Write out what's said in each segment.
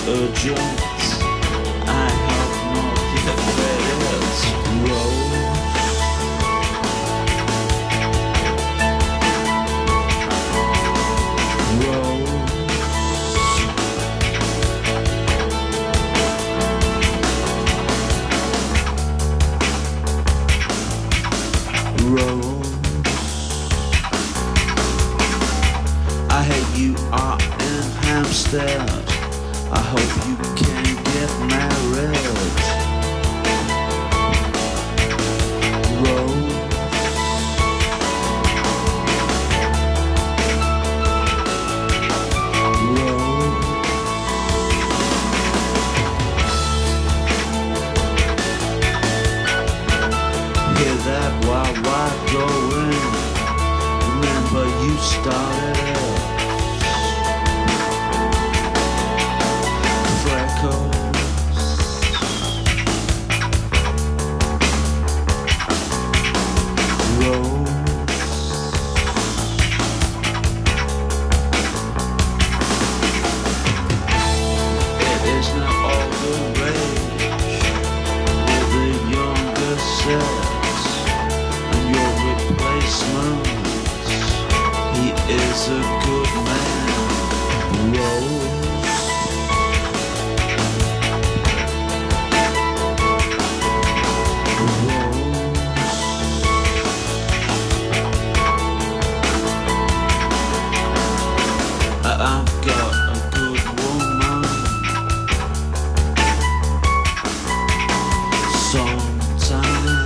urgent. I have not yet read it. Rose. Rose, I hate you are in Hampstead. I hope you can get married. Rose, Rose, hear that wild going. Remember you started it. Is a good man, Rose. I've got a good woman. Sometimes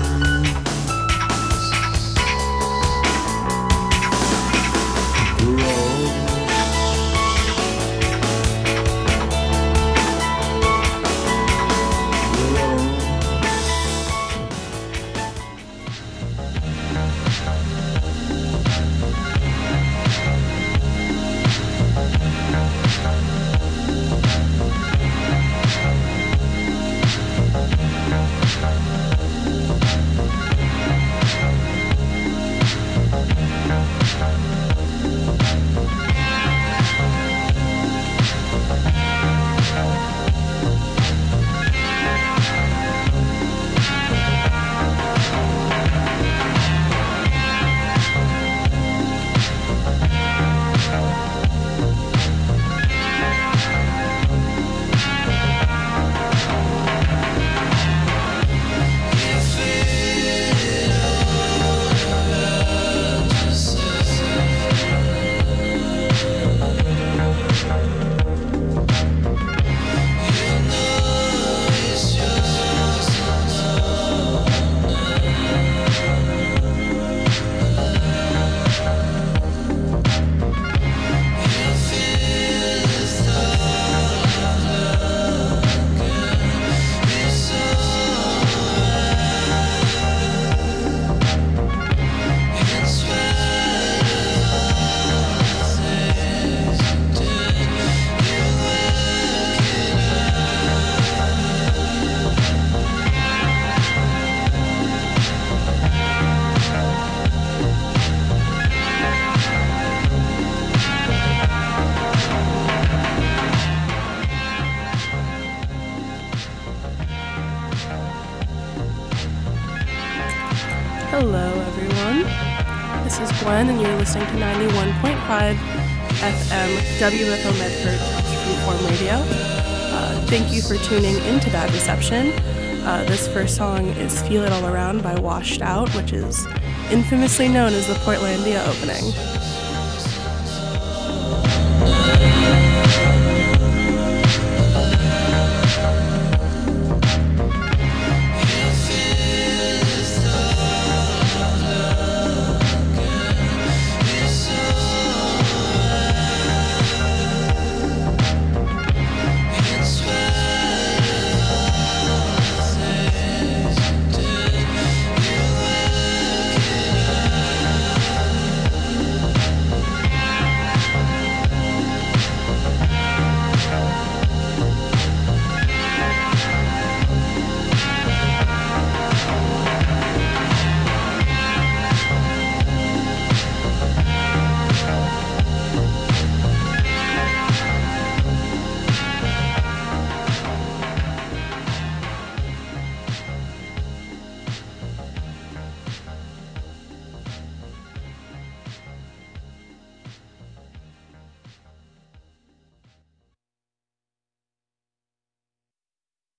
Hello everyone, this is Gwen and you're listening to 91.5 FM WFO Medford Freeform Radio. Thank you for tuning into Bad Reception. This first song is Feel It All Around by Washed Out, which is infamously known as the Portlandia opening.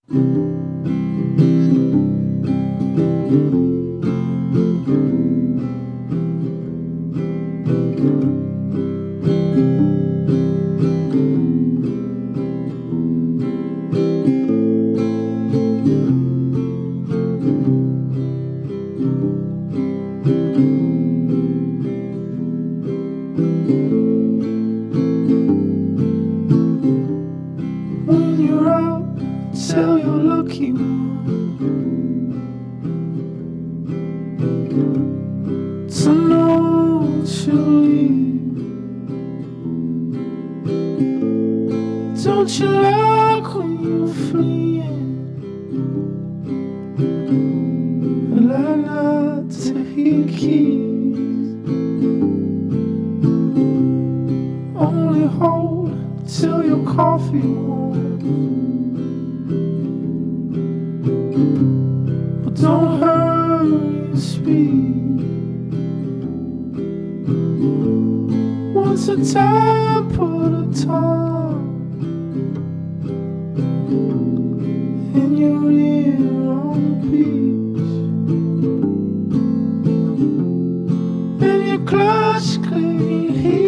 When you're out, tell your lucky one to know that you'll leave. Don't you like when you're fleeing? Well, I like to hear keys. Only hold till your coffee warms, but don't hurry your speed. Once a time, put a time in your ear on the beach, and your clutch clean heat.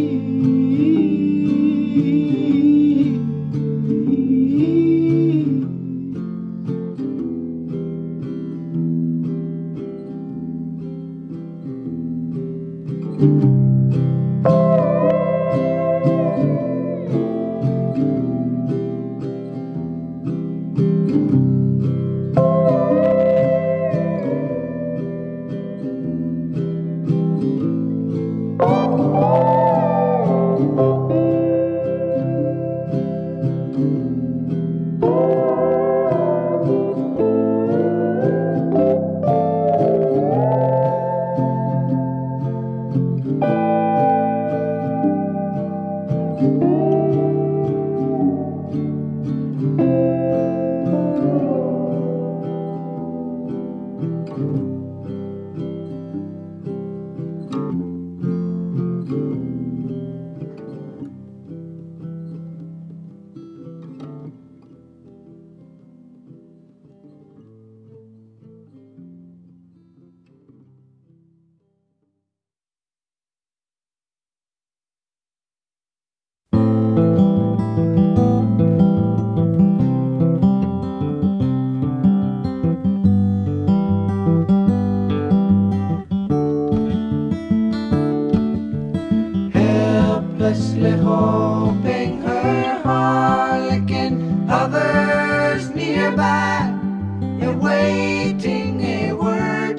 Helplessly hoping her harlequin hovers nearby, awaiting a word,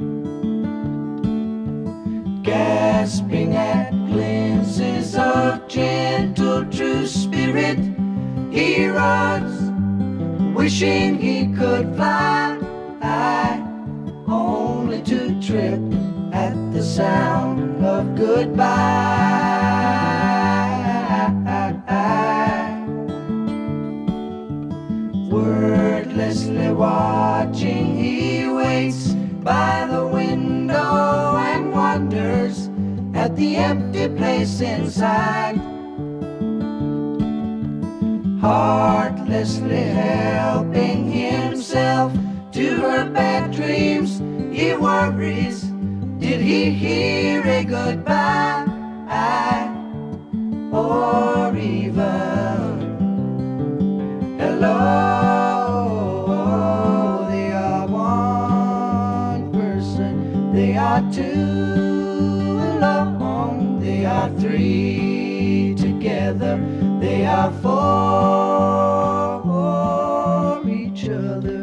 gasping at glimpses of gentle true spirit. He runs, wishing he could fly, only to trip at the sound of goodbye. Wordlessly watching, he waits by the window and wonders at the empty place inside. Heartlessly helping himself to her bad dreams, he worries, did he hear a goodbye? Or even hello? They are one person, they are two alone, they are three together, they are for each other.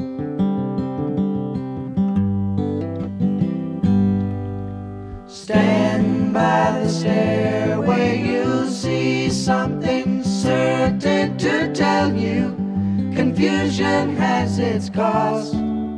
Stand by the stairway, you'll see something certain to tell you. Confusion has its cause.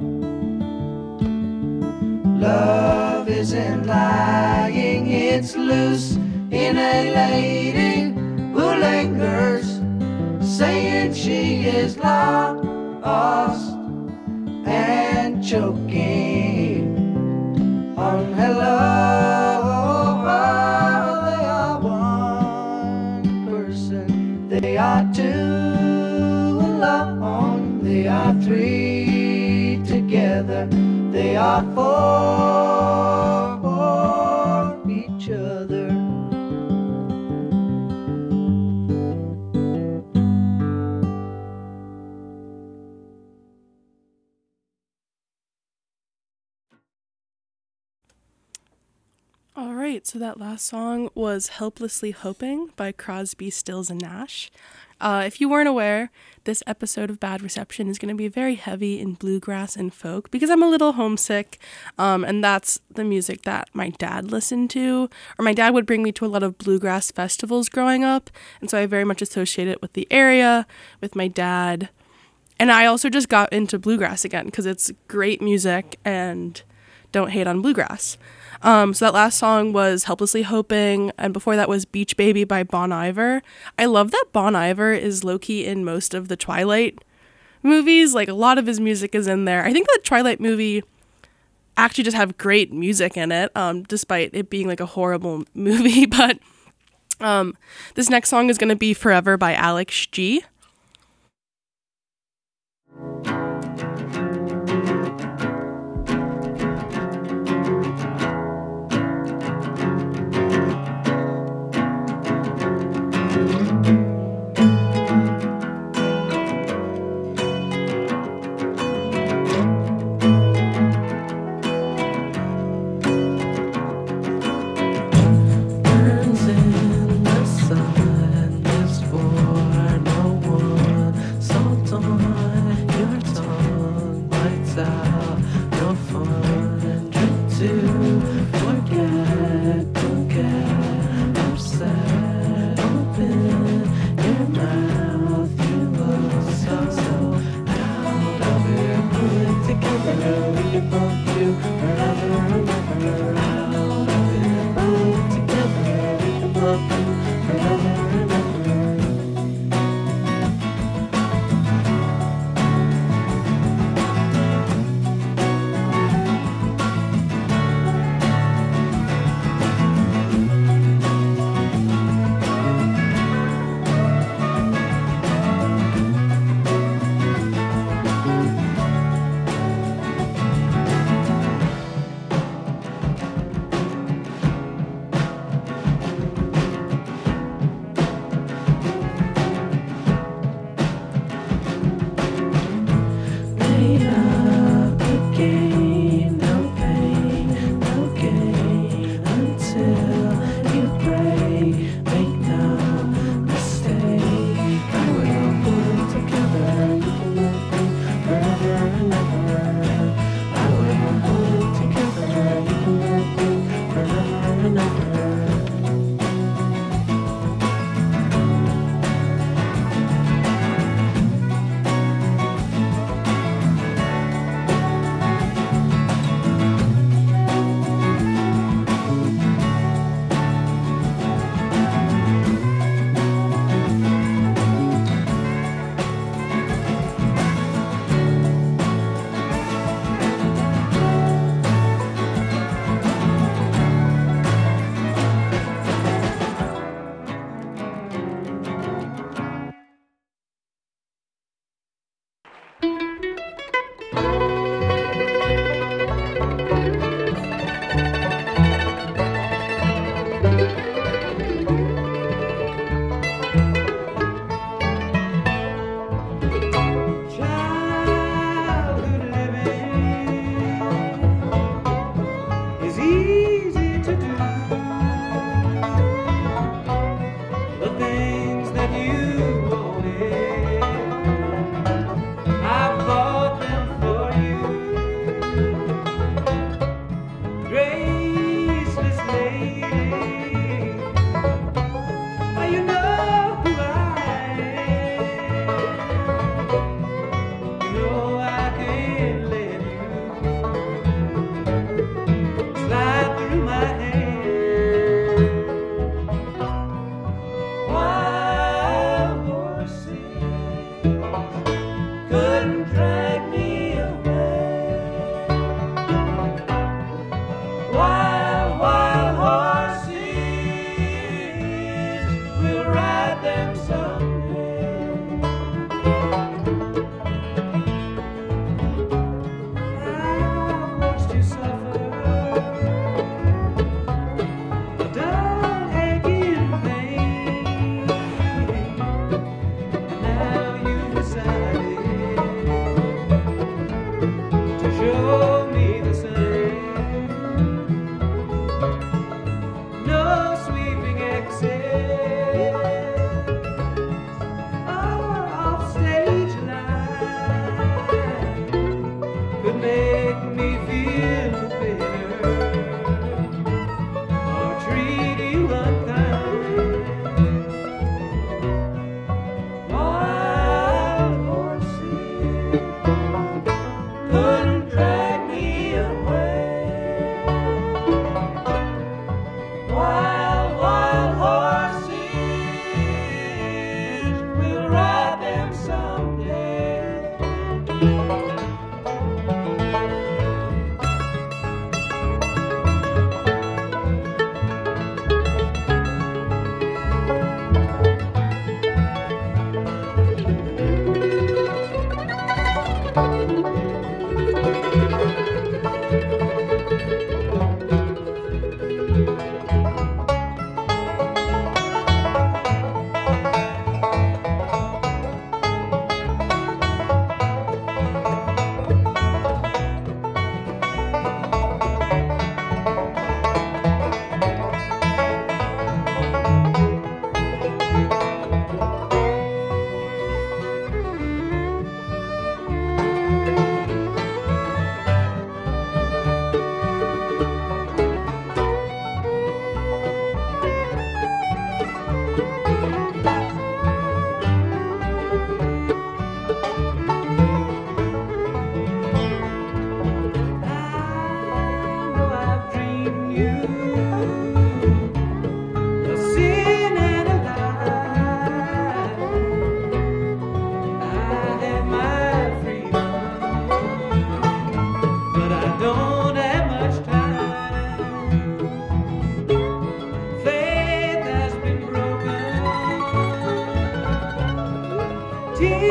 Love isn't lying, it's loose in a lady who lingers, saying she is lost and choking on hello. They are one person, they are two alone. They are three together. They are four for each other. All right, so that last song was Helplessly Hoping by Crosby, Stills, and Nash. If you weren't aware, this episode of Bad Reception is going to be very heavy in bluegrass and folk because I'm a little homesick, and that's the music that my dad listened to, or my dad would bring me to a lot of bluegrass festivals growing up, and so I very much associate it with the area, with my dad, and I also just got into bluegrass again because it's great music and don't hate on bluegrass. So that last song was Helplessly Hoping, and before that was Beach Baby by Bon Iver. I love that Bon Iver is low-key in most of the Twilight movies. Like, a lot of his music is in there. I think the Twilight movie actually just have great music in it, despite it being like a horrible movie. But this next song is going to be Forever by Alex G.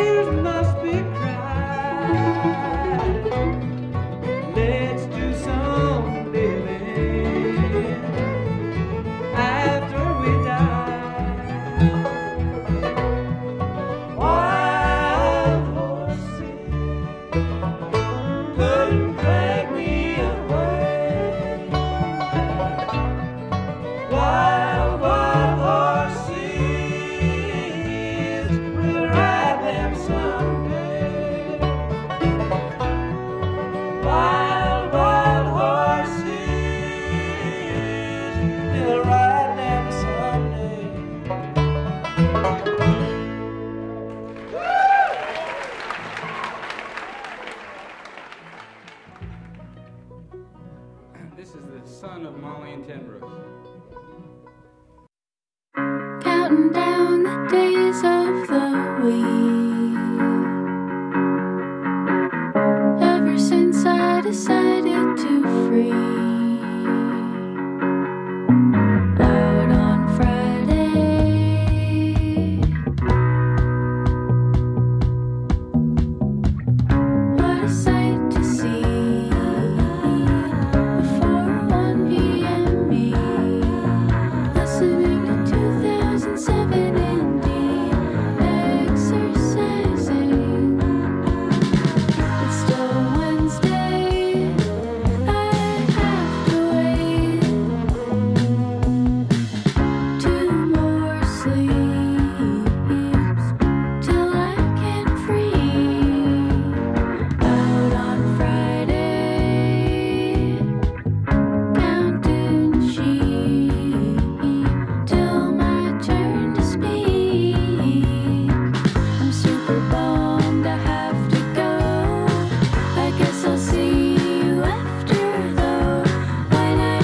tears must be cried. Let's do some living after we die. Wild horses couldn't drag me away. Wild, wild horses, we'll ride them someday. Wild, wild horses, we'll ride them someday. This is the son of Molly and Ten Brooks. Counting down the days of the week. Ever since I decided to free. Out on Friday. What a sight to see. Before 1 p.m. me. Listening to 2007 indie exercising. It's still Wednesday. I have to wait 2 more sleeps till I can free. Out on Friday, counting sheep till my turn to speak. I'm super bummed I have to go. I guess I'll see you after though when I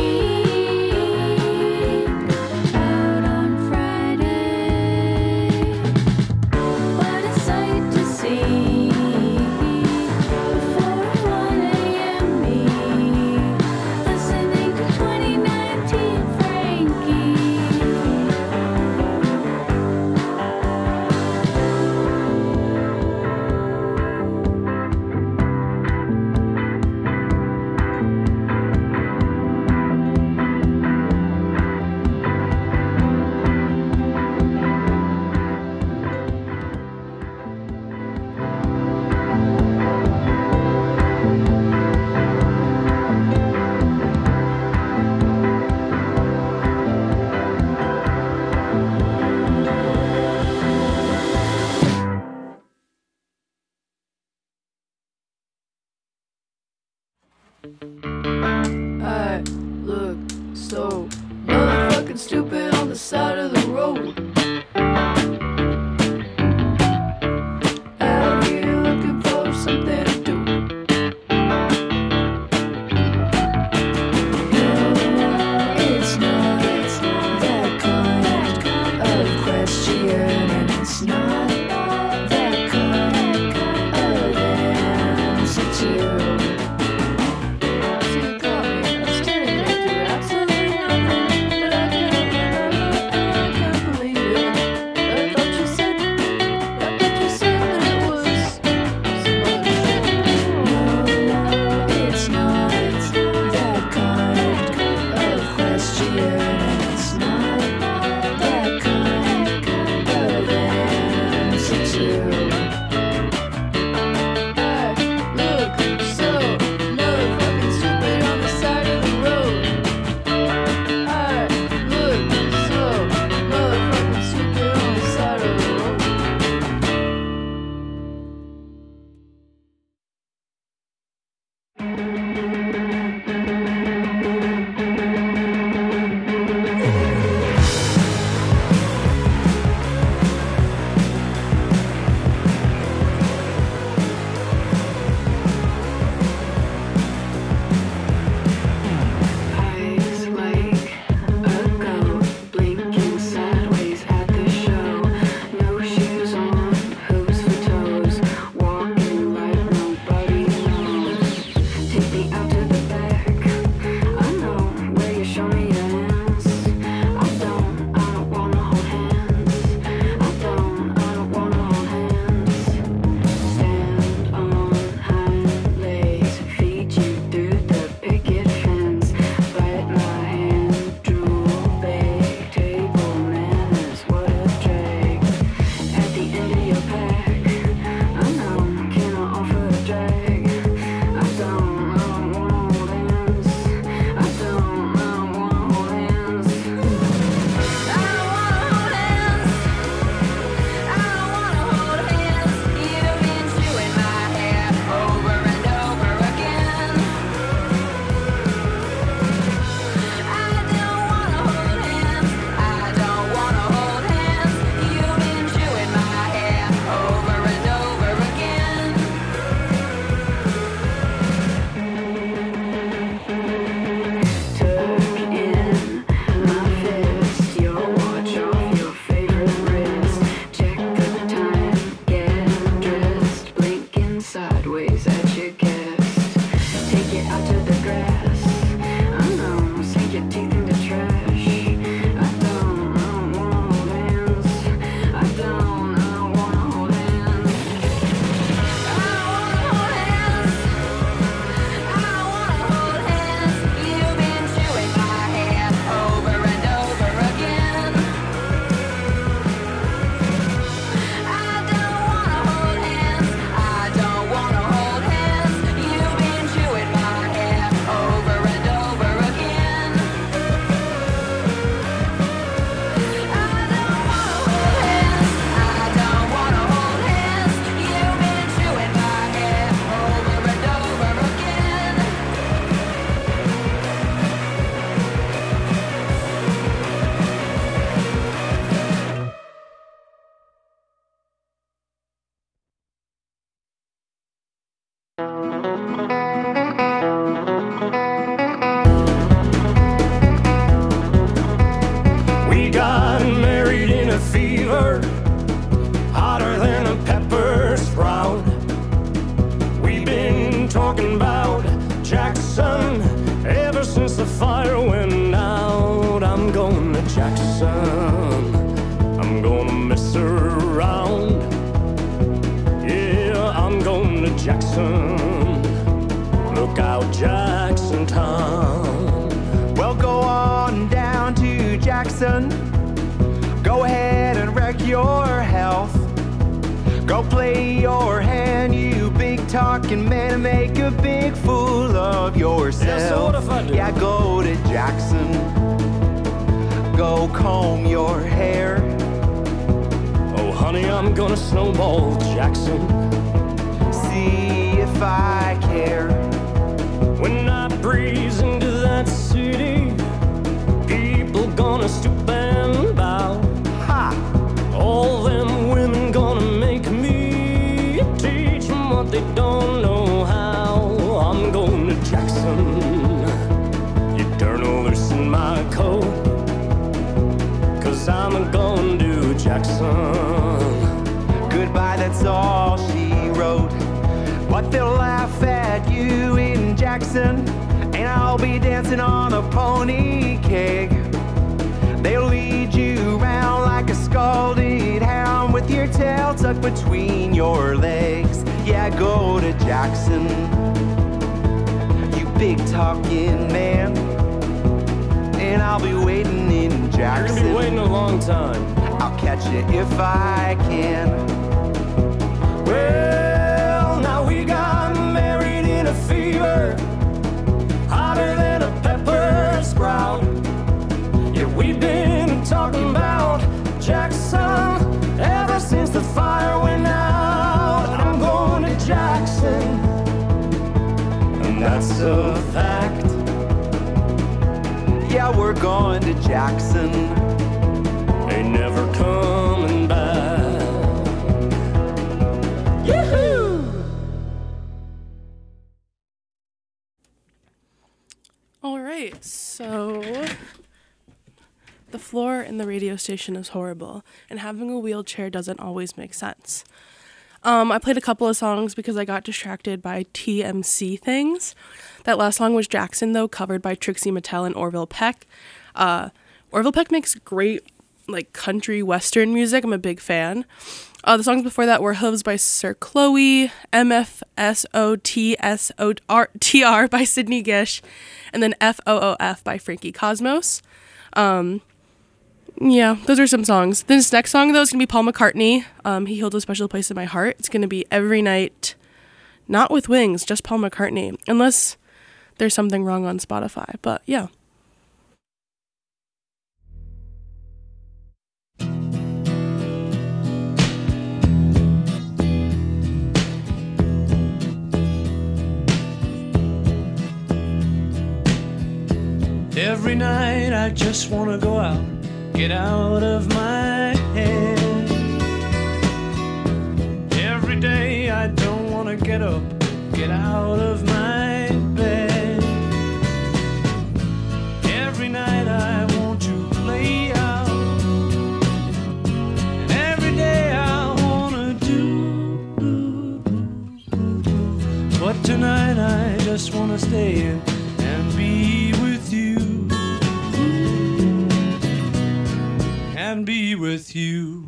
free. Out on Friday, what a sight to see. Before 1 a.m. me, listening to 2019 Frankie. I look so motherfucking stupid on the side of the road. Out here looking for something to do. No, it's not that kind of question, and it's not that kind of answer too. So you got me staring at you, absolutely nothing, but I can't We got married in a fever, hotter than a pepper sprout. We've been talking about Jackson ever since the fire went out. I'm going to Jackson, I'm gonna mess around. Yeah, I'm going to Jackson, look out Jackson Town. Well, go on down to Jackson, go ahead and wreck your health. Go play your hand, you big talking man, and make a big fool of yourself. Yeah, so what if I do? Yeah, go to Jackson, go comb your hair. Oh honey, I'm gonna snowball Jackson, See if I care. when I breeze into that city, people gonna stoop and bow. Ha! All them women gonna make me teach them what they don't know how. I'm going to Jackson, you darn loosen my coat, 'cause I'm going to Jackson. Goodbye, that's all she wrote. But they'll laugh at you in Jackson, and I'll be dancing on a pony keg. They'll lead you around like a scalded hound with your tail tucked between your legs. Yeah, go to Jackson, you big talking man, and I'll be waiting in You're Jackson. gonna be waiting a long time. I'll catch you if I can. Well, now we got married in a fever, hotter than a pepper sprout. Yeah, we've been talking about Jackson ever since the fire went out. I'm going to Jackson, and that's a fact. Yeah, we're going to Jackson. Ain't never coming back. Yoo-hoo! All right, so the floor in the radio station is horrible, and having a wheelchair doesn't always make sense. I played a couple of songs because I got distracted by TMC things. That last song was Jackson, though, covered by Trixie Mattel and Orville Peck. Orville Peck makes great, like, country western music. I'm a big fan. The songs before that were Hooves by Sir Chloe, MFSOTSOTR by Sydney Gish, and then FOOF by Frankie Cosmos. Yeah, those are some songs. This next song, though, is going to be Paul McCartney. He holds a special place in my heart. It's going to be Every Night, not with Wings, just Paul McCartney, unless there's something wrong on Spotify. But yeah. Every night I just wanna go out, get out of my head. Every day I don't wanna get up, get out of my bed. Every night I want to lay out, and every day I wanna do. But tonight I just wanna stay in and be with you. And be with you.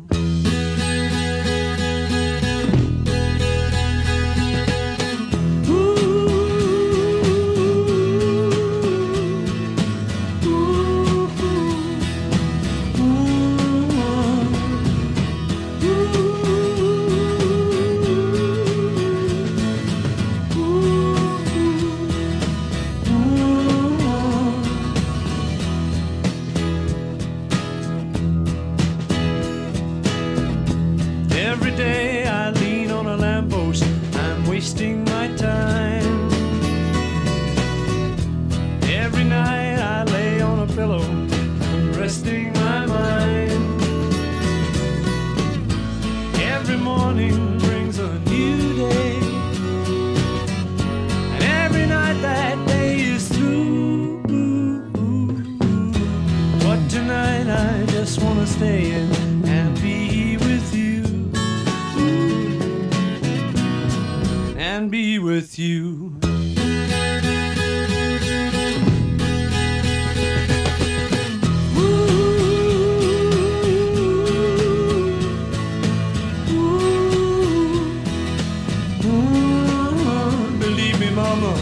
and be with you. Believe me, mama.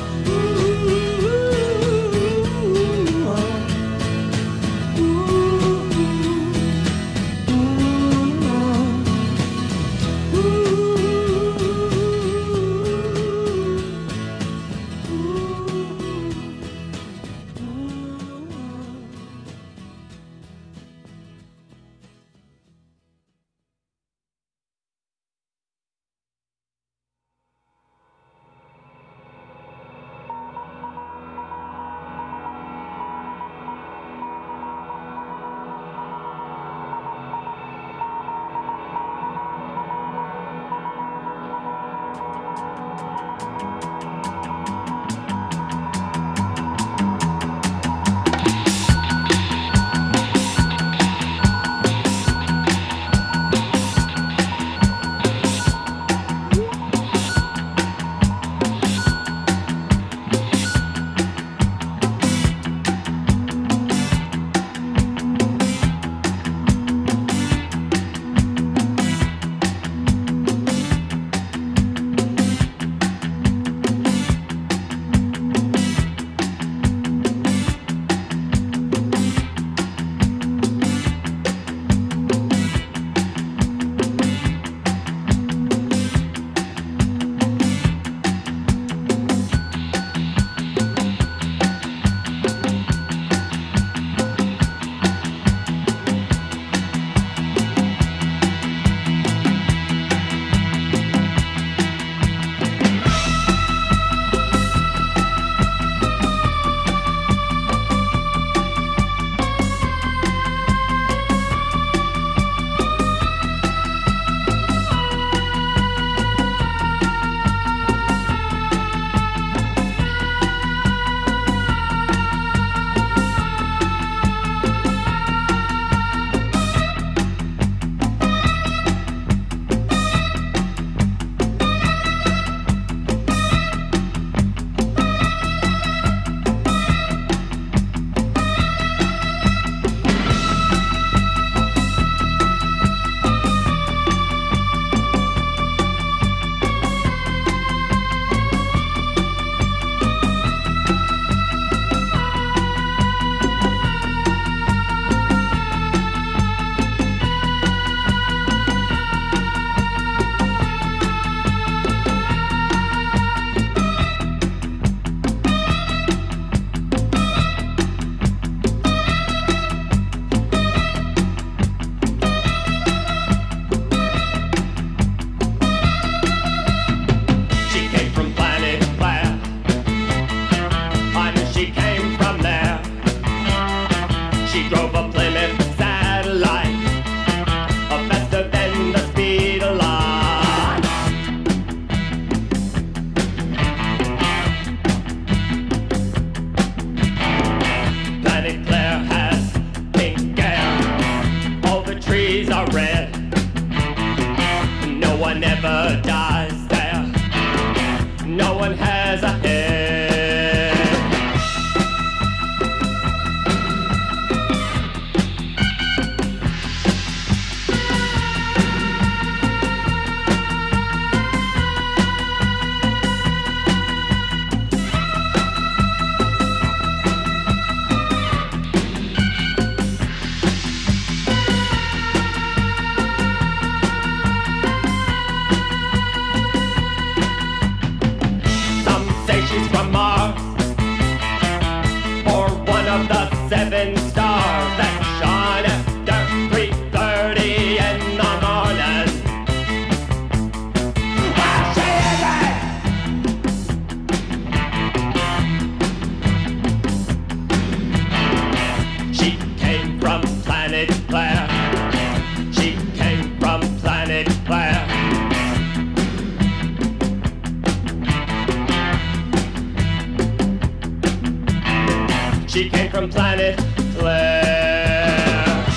She came from planet Claire.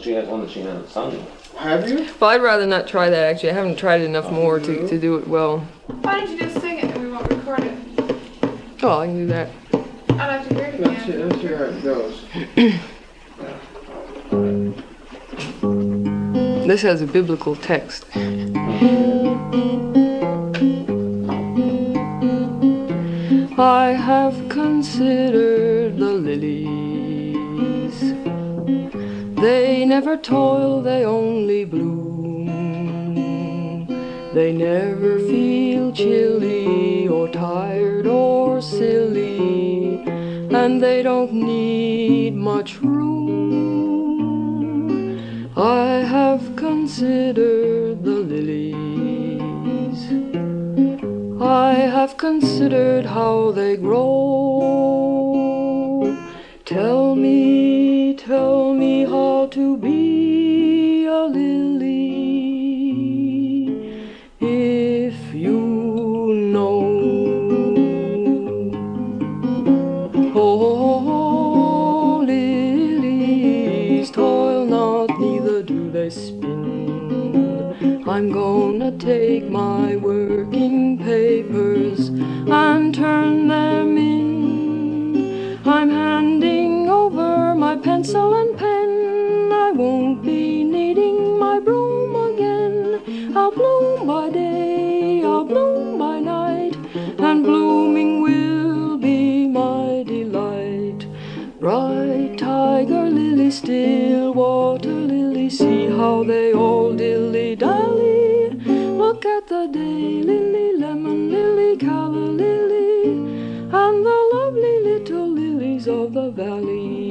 she has one that she hasn't sung. Have you? Well, I'd rather not try that, actually. I haven't tried enough more to do it well. Why don't you just sing it and we won't record it? Oh, I can do that. I'd like to hear it again. Let's hear how it goes. This has a biblical text. I have considered the lilies. They never toil, they only bloom. They never feel chilly or tired or silly, and they don't need much room. I have considered the lilies. I have considered how they grow. Tell me how to be a lily, if you know. Oh, lilies toil not, neither do they spin. I'm gonna take my working papers and turn them in. I'm handing over my pencil and pen. I won't be needing my broom again. I'll bloom by day, I'll bloom by night, and blooming will be my delight. Bright tiger lily, still water lily, see how they all dilly-dally. Look at the day lily, lemon lily, calla lily, and the lovely little lilies of the valley.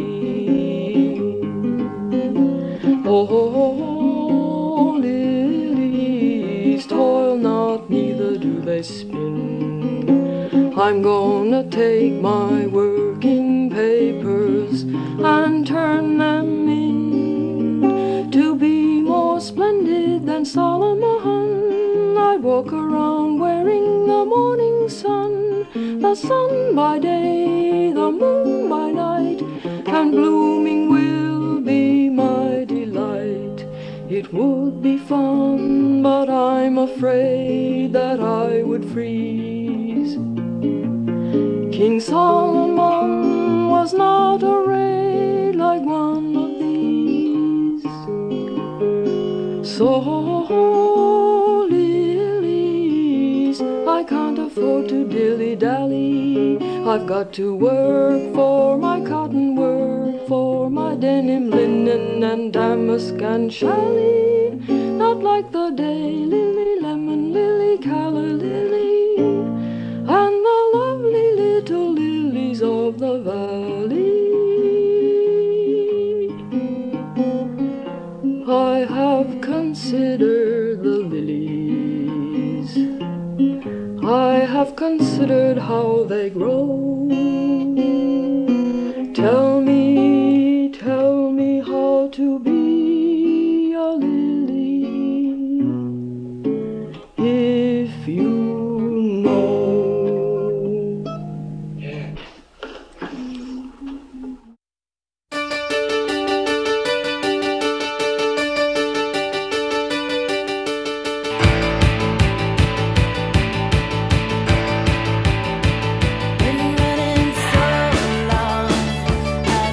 Oh, lilies toil not, neither do they spin. I'm gonna take my working papers and turn them in to be more splendid than Solomon. I walk around wearing the morning sun, the sun by day, the moon by night, and blooming will be my delight. It would be fun, but I'm afraid that I would freeze. King Solomon was not arrayed like one of these. So lilies, I can't afford to dilly-dally. I've got to work for my cotton, work for my denim, linen, and damask and challis. Not like the day lily, lemon lily, calla lily, and the lovely little lilies of the valley. I have considered the lilies. I have considered how they grow. Tell me how to be a lily, if you know. Been running so long, I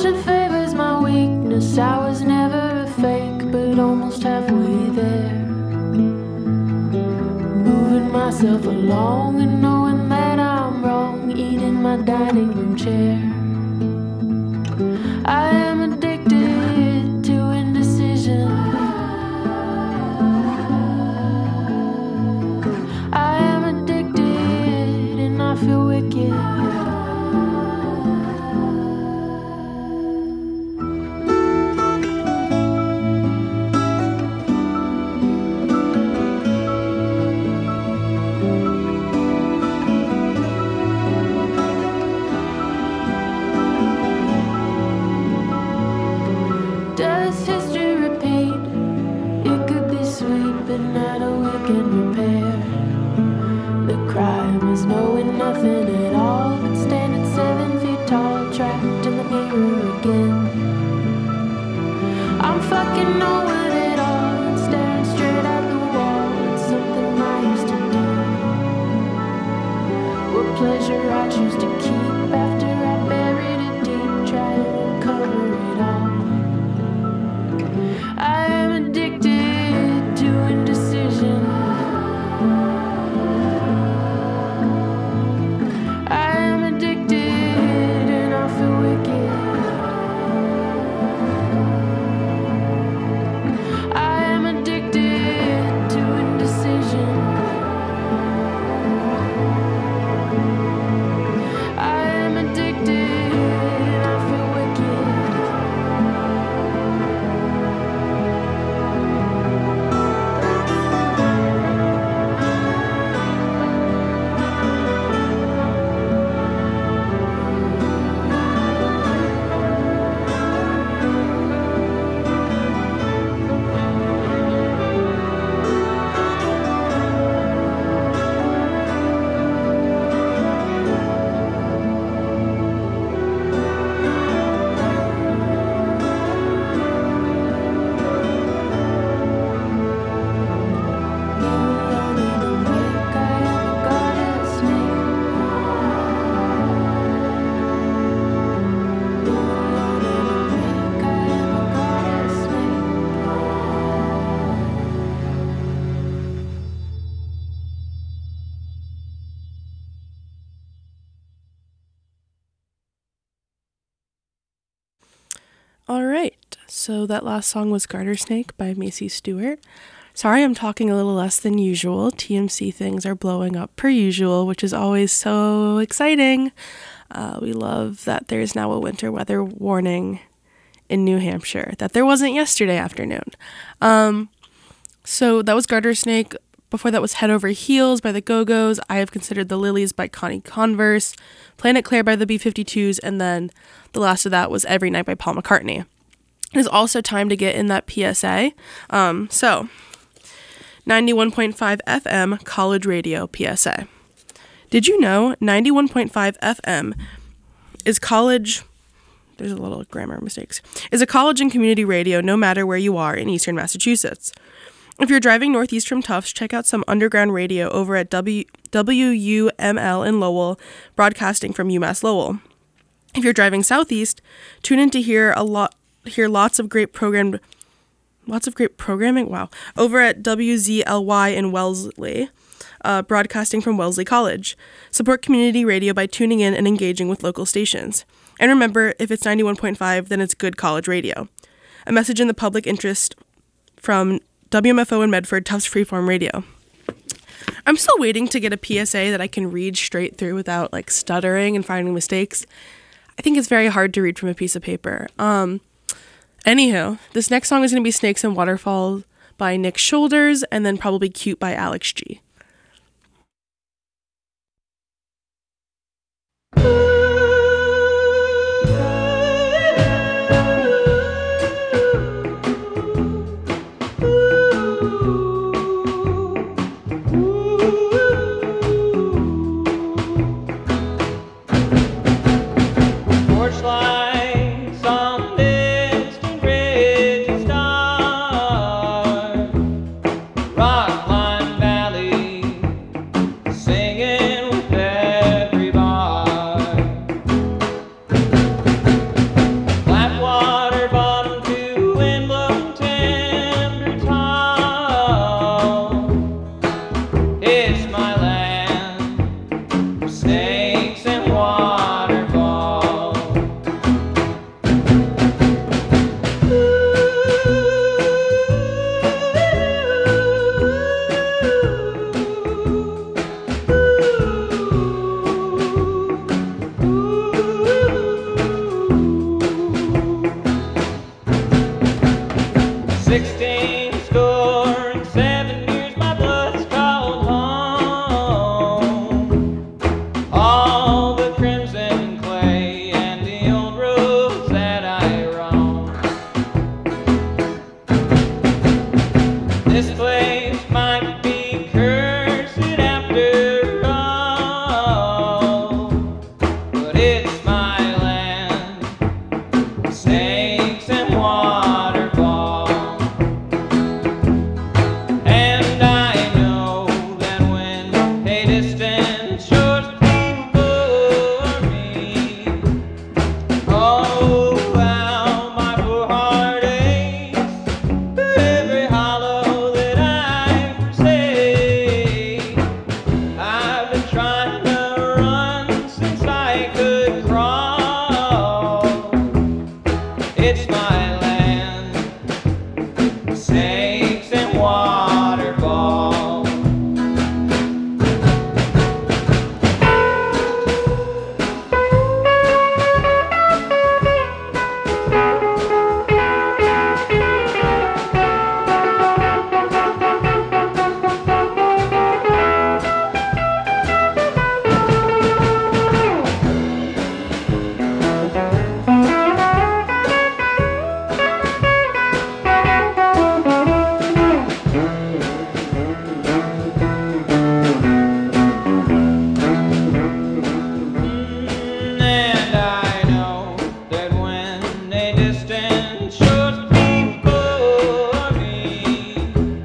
Caution favors my weakness. I was never a fake, but almost halfway there. Moving myself along and knowing that I'm wrong, eating my dining room chair. I am addicted to indecision. I am addicted and I feel wicked. Does history repeat? It could be sweet, but not a weekend repair. The crime is knowing nothing at all, but standing 7 feet tall, trapped in the mirror again. I'm fucking knowing it all and staring straight at the wall. It's something I used to do. What pleasure I choose to keep after I buried it deep, try to recover it all. I am addicted to indecision. I am addicted and I feel wicked. I am addicted to indecision. I am addicted and I feel wicked. All right, so that last song was Garter Snake by Macy Stewart. Sorry I'm talking a little less than usual. TMC things are blowing up per usual, which is always so exciting. We love that there's now a winter weather warning in New Hampshire that there wasn't yesterday afternoon. So that was Garter Snake. Before that was Head Over Heels by the Go-Go's, I Have Considered the Lilies by Connie Converse, Planet Claire by the B-52s, and then the last of that was Every Night by Paul McCartney. It is also time to get in that PSA. So, 91.5 FM College Radio PSA. Did you know 91.5 FM is college... There's a little grammar mistakes. Is a college and community radio no matter where you are in eastern Massachusetts. If you're driving northeast from Tufts, check out some underground radio over at WUML in Lowell, broadcasting from UMass Lowell. If you're driving southeast, tune in to hear lots of great programming. Wow, over at WZLY in Wellesley, broadcasting from Wellesley College. Support community radio by tuning in and engaging with local stations. And remember, if it's 91.5, then it's good college radio. A message in the public interest from WMFO in Medford, Tufts Freeform Radio. I'm still waiting to get a PSA that I can read straight through without like stuttering and finding mistakes. I think it's very hard to read from a piece of paper. Anywho, this next song is going to be Snakes and Waterfalls by Nick Shoulders, and then probably Cute by Alex G. Rockline Valley 16 score and 7 years my blood's called home. All the crimson clay and the old roads that I roam. This place might be cursed after all, but it's my land, snakes and waterfalls. And I know that when a distant shore's before me, oh, how my poor heart aches for every hollow that I forsake. I've been trying to run since I could crawl. It's my land, snakes and waterfalls. And I know that when a distant shore's before me,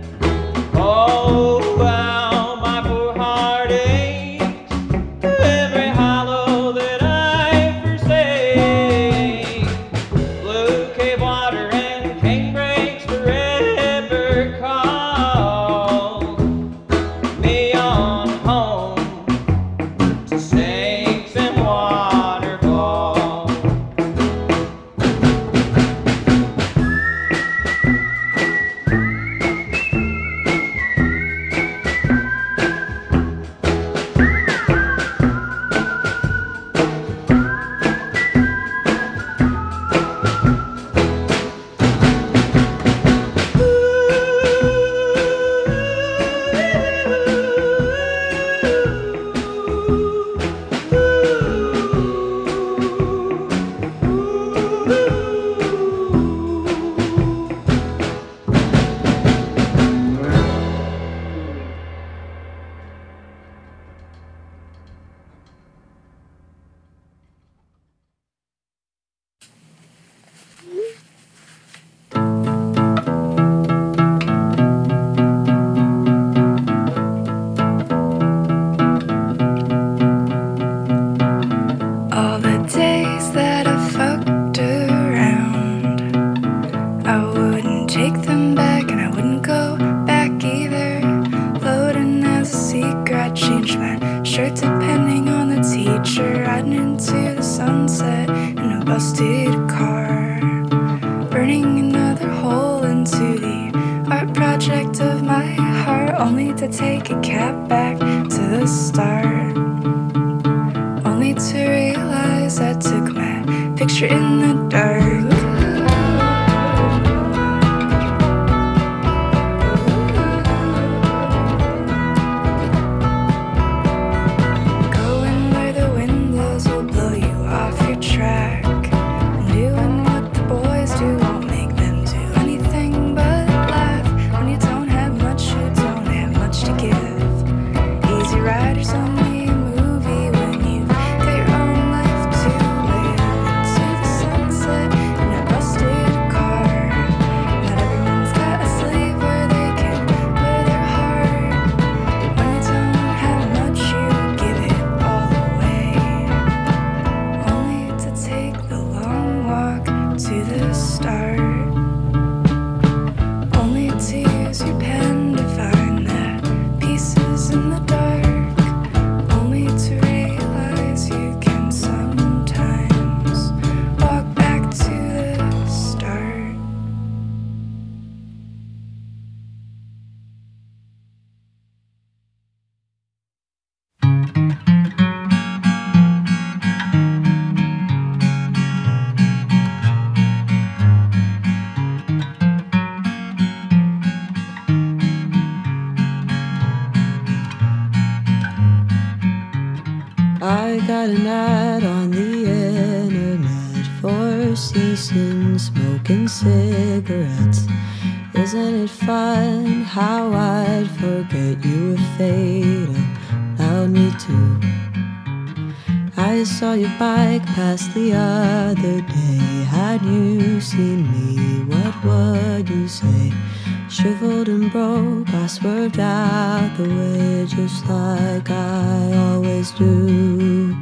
oh, how my poor heart aches for every hollow that I forsake. Blue cave water and cane breaks forever call me on home to snakes and waterfalls. All the days that I fucked around, I wouldn't take them back and I wouldn't go back either. Floating as a secret, I changed my shirt depending on the teacher. Riding into the sunset in a busted car, burning another hole into the art project of my heart, only to take a cab back to the start. Only to realize I took my picture in the dark. Going where the wind blows will blow you off your track. And doing what the boys do won't make them do anything but laugh. When you don't have much, you don't have much to give. Easy Rider's only a movie when you've got your own life to live. Into the sunset in a busted car. Not everyone's got a sleeve where they can wear their heart. When you don't have much, you give it all away, only to take the long walk to the start. Only to use your pen to find the pieces in the dark. Only to realize you can sometimes walk back to the start. got an ad on the internet for ceasing smoking cigarettes. Isn't it fun how I'd forget you were fatal? Allowed me to. I saw your bike pass the other day. Had you seen me, what would you say? Shriveled and broke, I swerved out the way just like I always do.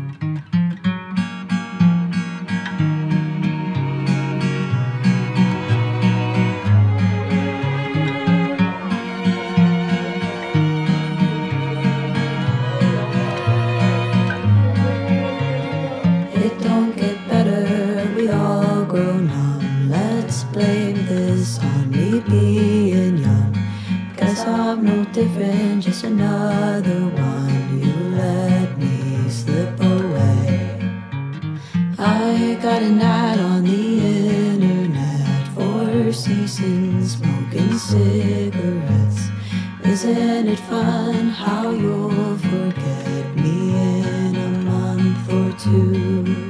It don't get better, we all grow numb. Let's blame this on me being young. Guess I'm no different, just another one. You let me slip away. I got an ad on the internet for ceasing smoking cigarettes. Isn't it fun how you'll forget me in a month or two?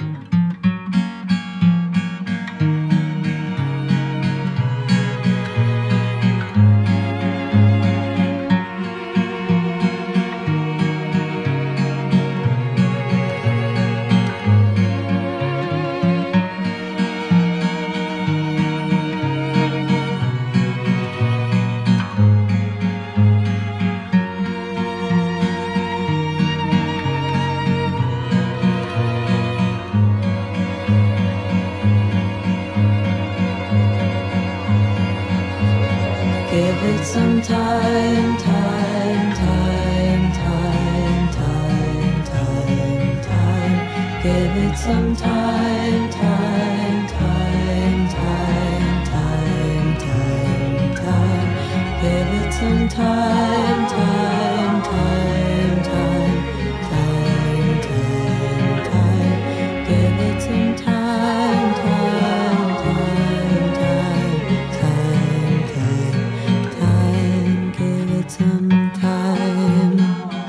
Give it some time, time, time, time, time, time, time. Give it some time, time, time, time, time, time, time. Give it some time, time, time, time, time, time, time. Give it some time, time, time, time, time, time. Time, give it some time.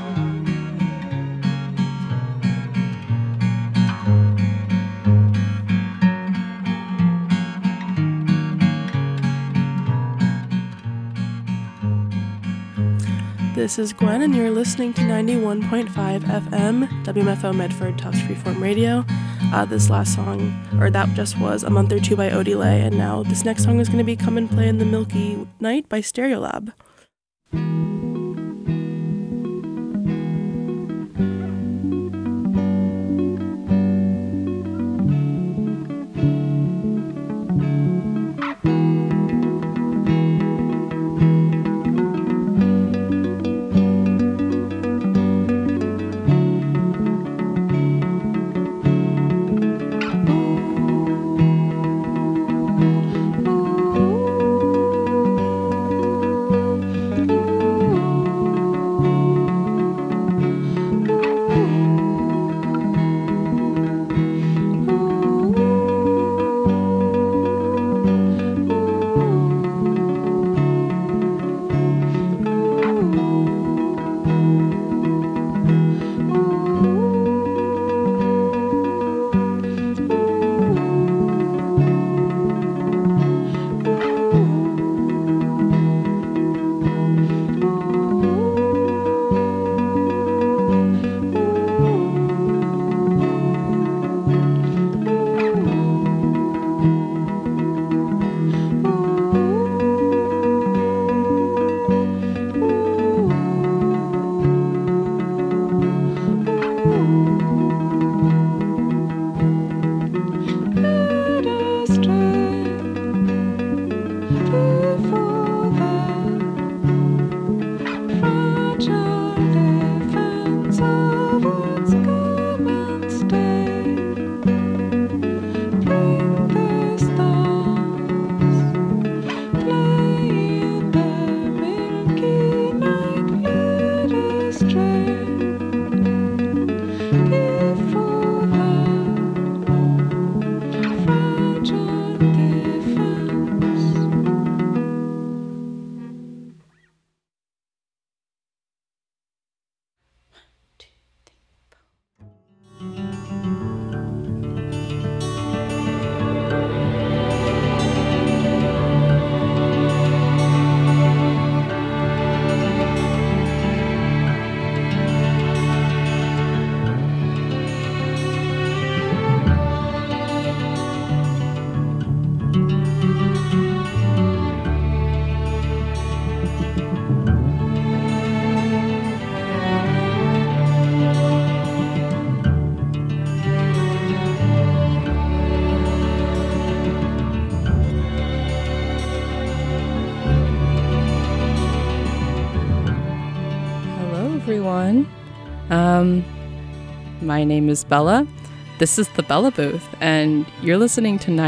This is Gwen, and you're listening to 91.5 FM, WMFO Medford Tufts Freeform Radio. This last song, or that just was A Month or Two by Odile, and now this next song is going to be Come and Play in the Milky Night by Stereolab. everyone. My name is Bella. This is the Bella Booth, and you're listening to